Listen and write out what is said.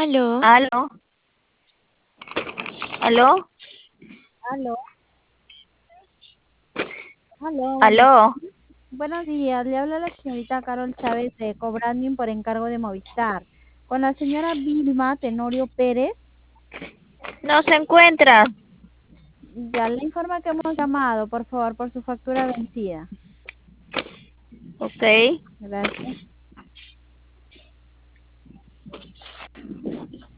Aló, Aló, aló, Aló, aló, aló. buenos días. Le habla la señorita Carol Chávez de Cobranding por encargo de Movistar. Con la señora Vilma Tenorio Pérez, No se encuentra. ya le informa que hemos llamado, por favor, por su factura vencida. Ok. Gracias.